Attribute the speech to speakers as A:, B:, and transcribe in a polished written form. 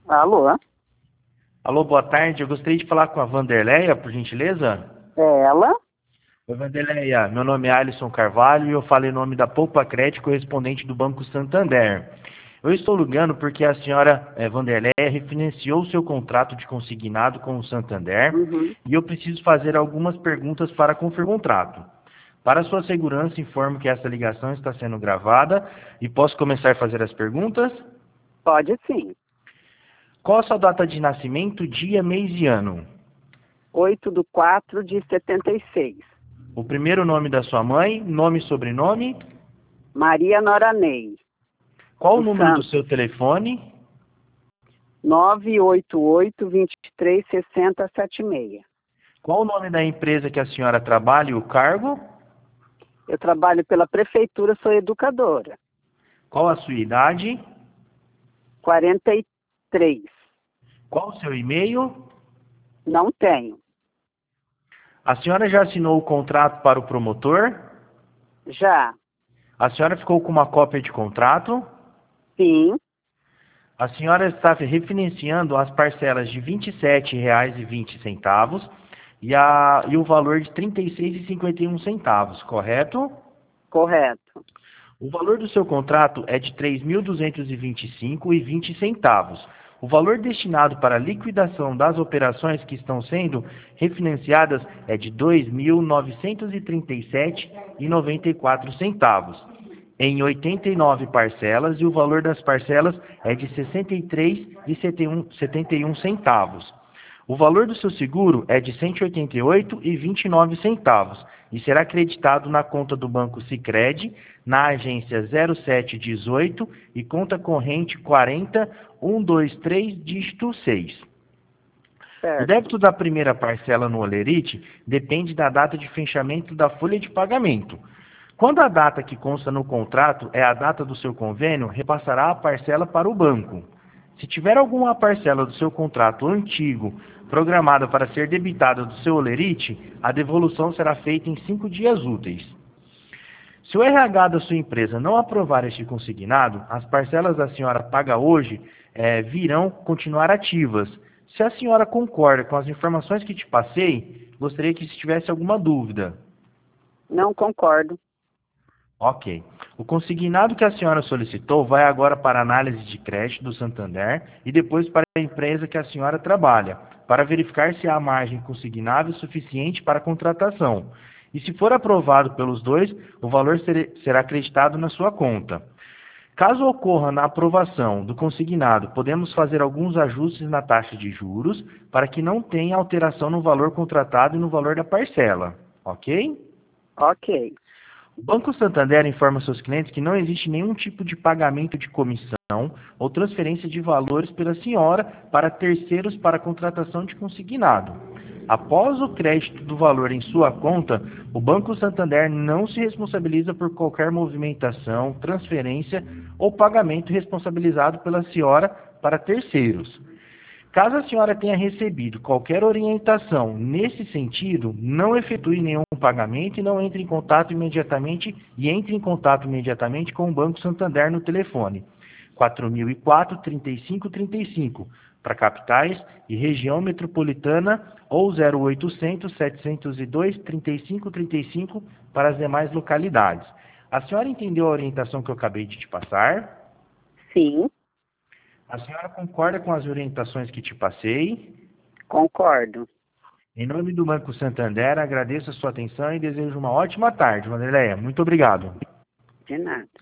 A: Alô?
B: Alô, boa tarde. Eu gostaria de falar com a Vanderleia, por gentileza.
A: É ela?
B: Oi, Vanderleia. Meu nome é Alisson Carvalho e eu falo em nome da Poupa Crédito, correspondente do Banco Santander. Eu estou ligando porque a senhora Vanderleia refinanciou o seu contrato de consignado com o Santander
A: Uhum.
B: e eu preciso fazer algumas perguntas para confirmar o contrato. Para sua segurança, informo que essa ligação está sendo gravada e posso começar a fazer as perguntas?
A: Pode sim.
B: Qual a sua data de nascimento, dia, mês e ano?
A: 8/4/76.
B: O primeiro nome da sua mãe, nome e sobrenome.
A: Maria Noranei.
B: Qual o
A: Do
B: número do
A: Santos.
B: seu telefone?
A: 988-2360-76.
B: Qual o nome da empresa que a senhora trabalha e o cargo?
A: Eu trabalho pela prefeitura, sou educadora.
B: Qual a sua idade?
A: 43.
B: Qual o seu e-mail?
A: Não tenho.
B: A senhora já assinou o contrato para o promotor?
A: Já.
B: A senhora ficou com uma cópia de contrato?
A: Sim.
B: A senhora está refinanciando as parcelas de R$ 27,20 e o valor de R$ 36,51, correto?
A: Correto.
B: O valor do seu contrato é de R$ 3.225,20. O valor destinado para a liquidação das operações que estão sendo refinanciadas é de R$ 2.937,94, em 89 parcelas, e o valor das parcelas é de R$ 63,71. O valor do seu seguro é de R$ 188,29 e será creditado na conta do Banco Sicredi, na agência 0718 e conta corrente 40123, dígito 6. O
A: Certo.
B: débito da primeira parcela no Olerite depende da data de fechamento da folha de pagamento. Quando a data que consta no contrato é a data do seu convênio, repassará a parcela para o banco. Se tiver alguma parcela do seu contrato antigo programada para ser debitada do seu Olerite, a devolução será feita em 5 dias úteis. Se o RH da sua empresa não aprovar este consignado, as parcelas da senhora paga hoje virão continuar ativas. Se a senhora concorda com as informações que te passei, gostaria que se tivesse alguma dúvida.
A: Não concordo.
B: Ok. O consignado que a senhora solicitou vai agora para a análise de crédito do Santander e depois para a empresa que a senhora trabalha, para verificar se há margem consignável suficiente para a contratação. E se for aprovado pelos dois, o valor será acreditado na sua conta. Caso ocorra na aprovação do consignado, podemos fazer alguns ajustes na taxa de juros para que não tenha alteração no valor contratado e no valor da parcela. Ok?
A: Ok.
B: O Banco Santander informa seus clientes que não existe nenhum tipo de pagamento de comissão ou transferência de valores pela senhora para terceiros para a contratação de consignado. Após o crédito do valor em sua conta, o Banco Santander não se responsabiliza por qualquer movimentação, transferência ou pagamento responsabilizado pela senhora para terceiros. Caso a senhora tenha recebido qualquer orientação nesse sentido, não efetue nenhum pagamento e não entre em contato imediatamente com o Banco Santander no telefone 4004-3535 para capitais e região metropolitana ou 0800-702-3535 para as demais localidades. A senhora entendeu a orientação que eu acabei de te passar?
A: Sim.
B: A senhora concorda com as orientações que te passei?
A: Concordo.
B: Em nome do Banco Santander, agradeço a sua atenção e desejo uma ótima tarde, Vanderleia. Muito obrigado.
A: De nada.